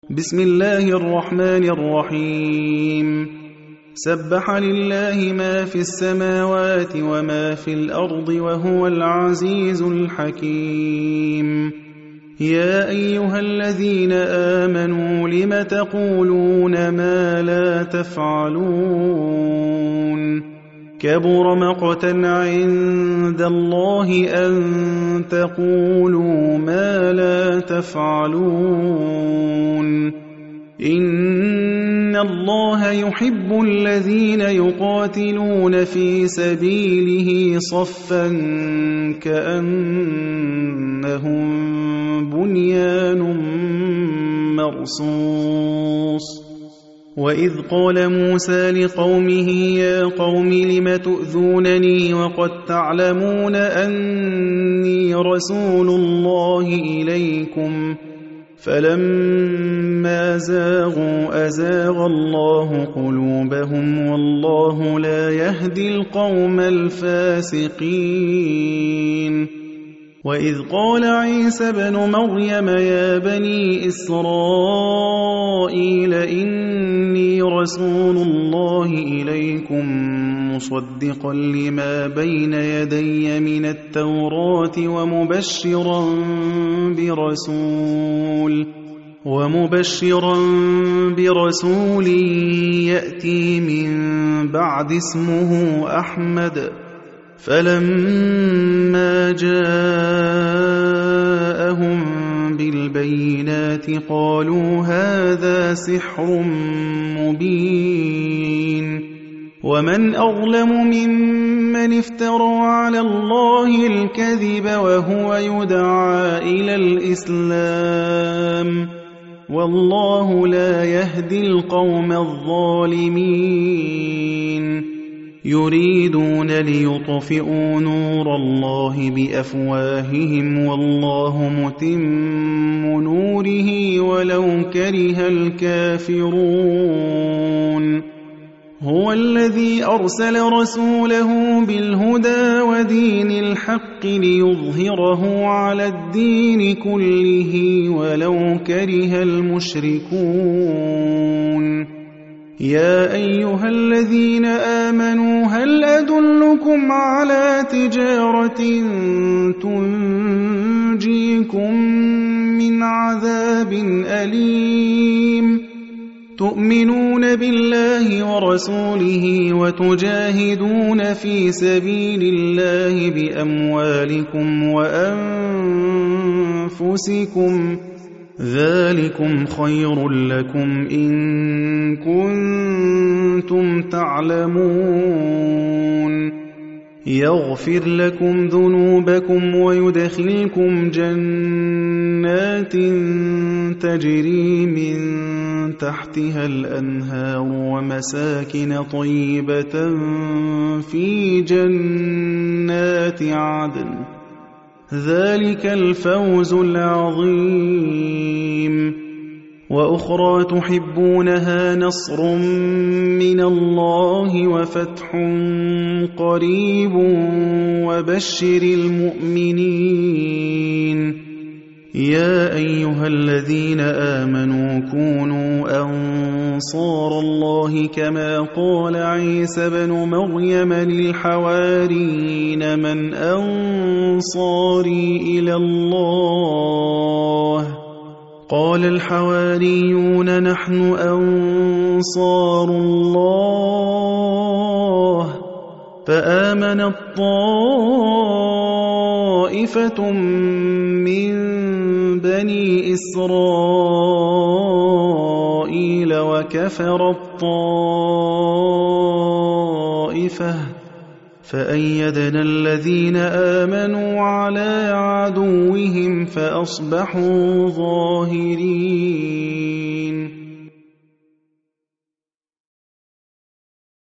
بسم الله الرحمن الرحيم سبح لله ما في السماوات وما في الأرض وهو العزيز الحكيم يا أيها الذين آمنوا لم تقولون ما لا تفعلون كبر مقتا عند الله أن تقولوا ما لا تفعلون إن الله يحب الذين يقاتلون في سبيله صفا كأنهم بنيان مرصوص وإذ قال موسى لقومه يا قوم لم تؤذونني وقد تعلمون أني رسول الله إليكم فلما زاغوا أزاغ الله قلوبهم والله لا يهدي القوم الفاسقين وإذ قال عيسى بن مريم يا بني إسرائيل إني رسول الله إليكم مصدقا لما بين يدي من التوراة ومبشرا برسول يأتي من بعد اسمه أحمد فلما جاءهم بالبينات قالوا هذا سحر مبين ومن أظلم ممن افترى على الله الكذب وهو يدعى إلى الإسلام والله لا يهدي القوم الظالمين يريدون ليطفئوا نور الله بأفواههم والله متم نوره ولو كره الكافرون هو الذي أرسل رسوله بالهدى ودين الحق ليظهره على الدين كله ولو كره المشركون يا أيها الذين آمنوا هل أدلكم على تجارة تنجيكم من عذاب أليم تؤمنون بالله ورسوله وتجاهدون في سبيل الله بأموالكم وأنفسكم ذلكم خير لكم إن كنتم تعلمون يغفر لكم ذنوبكم ويدخلكم جنات تجري من تحتها الأنهار ومساكن طيبة في جنات عدن ذلك الفوز العظيم وأخرى تحبونها نصر من الله وفتح قريب وبشر المؤمنين يا أيها الذين آمنوا كونوا أنصار الله كما قال عيسى بن مريم للحواريين من أنصاري إلى الله قال الحواريون نحن أنصار الله فآمنت طائفة من بني إسرائيل وكفرت طائفة فأيدنا الذين آمنوا على عدوهم فأصبحوا ظاهرين